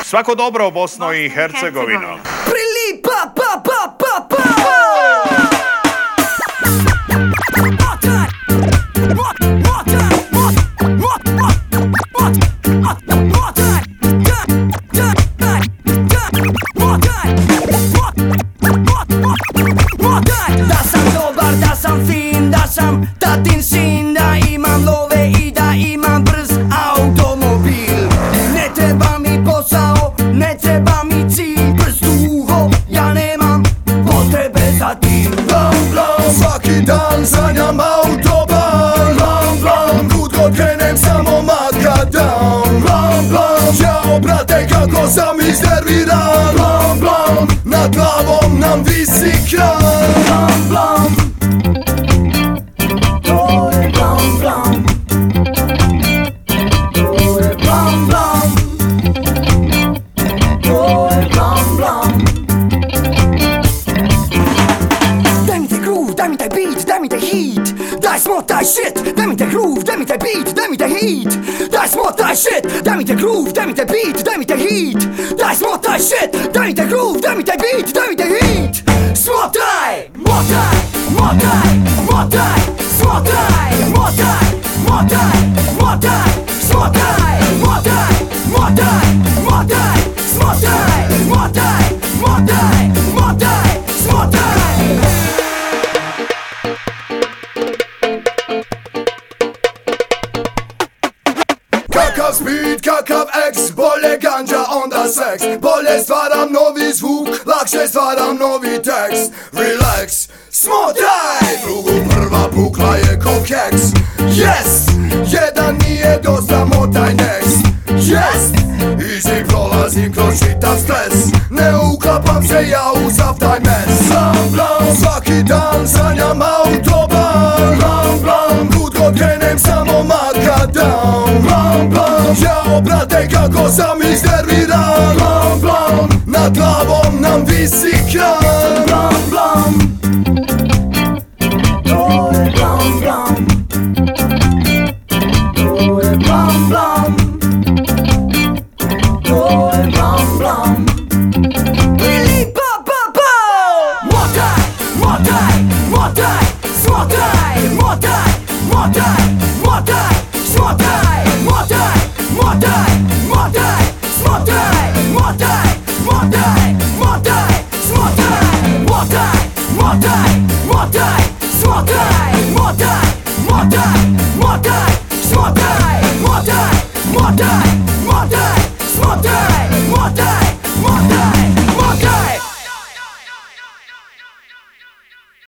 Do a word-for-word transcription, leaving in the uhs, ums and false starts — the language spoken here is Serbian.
Svako dobro, Bosno i Hercegovino. Prilipa, pa, pa, pa, pa. Da sam dobar, da sam fin, da sam tatin sin, da imam love i da imam brz automobil. Ne treba mi posao, ne treba mi cilj, prst u uho, ja nemam potrebe za tim. Blam, blam, svaki dan sanjam autoban. Blam, blam, kud god krenem samo makadam. Blam, blam, ćao brate kako sam iznerviran. Blam, blam, nad glavom nam visi kran. Blam, blam, to je blam, blam, to je blam, blam, to je blam, blam. Daj mi taj groove, daj mi taj beat, daj mi taj hit, daj smotaj shit. Daj mi taj groove, daj mi taj beat, daj mi taj hit, daj smotaj shit. Daj mi taj groove, daj mi taj beat, daj mi taj hit, daj smotaj shit. Daj mi taj groove, daj mi taj beat, daj mi taj hit. Smotaj, motaj, motaj, motaj, smotaj, motaj, motaj, motaj, smotaj, motaj, motaj, motaj, smotaj, motaj, motaj, motaj, smotaj. Kakav speed, kakav X, bolje ganđa onda seks. Bolje stvaram novi zvuk, lakše stvaram novi tekst. Relax, smotaj, drugu prva pukla je ko keks. Yes, jedan nije dosta, motaj next. Yes, easy prolazim kroz čitav stres. Ne uklapam se ja u sav taj mes. Blam, blam, svaki dan sanjam autoban. Blam, blam, kud god krenem samo makadam. Blam, blam, ćao brate kako sam iznerviran. Blam, blam, nad glavom nam visi kran. Blam, blam, to je blam, blam, to je blam, blam, to je blam, blam. Prilipa, pa, pa. Motaj, motaj, motaj, smotaj, motaj, motaj, motaj, smotaj, motaj, motaj, motaj, smotaj, motaj, motaj, motaj, smotaj, motaj, motaj, motaj, smotaj, motaj, motaj, motaj, smotaj, motaj, motaj, motaj, smotaj, motaj.